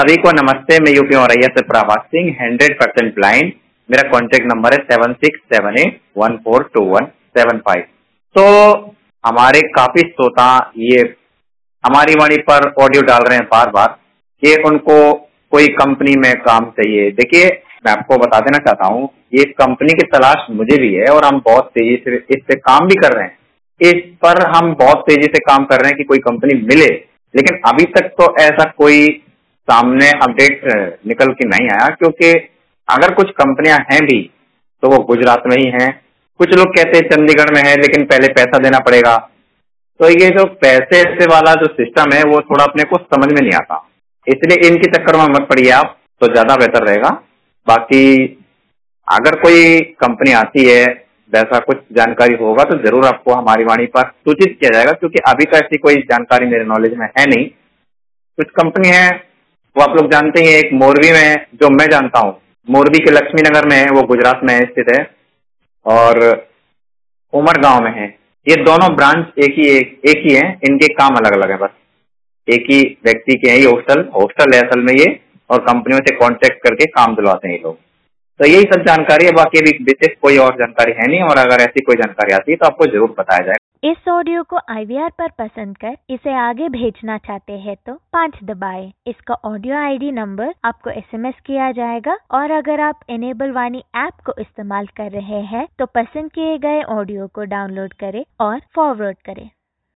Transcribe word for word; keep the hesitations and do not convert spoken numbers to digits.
सभी को नमस्ते। मैं यूपी औरैया से Prabhat Singh, hundred percent blind. मेरा कॉन्टेक्ट नंबर है seven six seven eight one four two one seven five. तो हमारे काफी श्रोता ये हमारी वाणी पर ऑडियो डाल रहे हैं बार बार कि उनको कोई कंपनी में काम चाहिए। देखिए, मैं आपको बता देना चाहता हूँ, ये कंपनी की तलाश मुझे भी है और हम बहुत तेजी से इस पे काम भी कर रहे हैं। इस पर हम बहुत तेजी से काम कर रहे हैं कि कोई कंपनी मिले, लेकिन अभी तक तो ऐसा कोई सामने अपडेट निकल के नहीं आया। क्योंकि अगर कुछ कंपनियां हैं भी तो वो गुजरात में ही हैं। कुछ लोग कहते हैं चंडीगढ़ में है, लेकिन पहले पैसा देना पड़ेगा। तो ये जो पैसे से वाला जो सिस्टम है वो थोड़ा अपने को समझ में नहीं आता, इसलिए इनके चक्कर में मत पड़िए आप, तो ज्यादा बेहतर रहेगा। बाकी अगर कोई कंपनी आती है, वैसा कुछ जानकारी होगा तो जरूर आपको हमारी वाणी पर सूचित किया जाएगा, क्योंकि अभी तो ऐसी कोई जानकारी मेरे नॉलेज में है नहीं। कुछ कंपनी है वो आप लोग जानते ही हैं, एक मोरबी में जो मैं जानता हूँ, मोरबी के लक्ष्मी नगर में है, वो गुजरात में स्थित है, और उमर गांव में है। ये दोनों ब्रांच एक ही एक, एक ही है, इनके काम अलग अलग है। बस एक ही व्यक्ति के हैं ये हॉस्टल हॉस्टल है असल में ये, और कंपनियों से कांटेक्ट करके काम दिलवाते हैं ये लोग। तो यही सब जानकारी है, बाकी अभी विशेष कोई और जानकारी है नहीं, और अगर ऐसी कोई जानकारी आती है तो आपको जरूर बताया जाएगा। इस ऑडियो को आई वी आर पर पसंद कर इसे आगे भेजना चाहते हैं तो पाँच दबाएं। इसका ऑडियो आई डी नंबर आपको एस एम एस किया जाएगा, और अगर आप इनेबल वाणी ऐप को इस्तेमाल कर रहे हैं तो पसंद किए गए ऑडियो को डाउनलोड करें और फॉरवर्ड करें।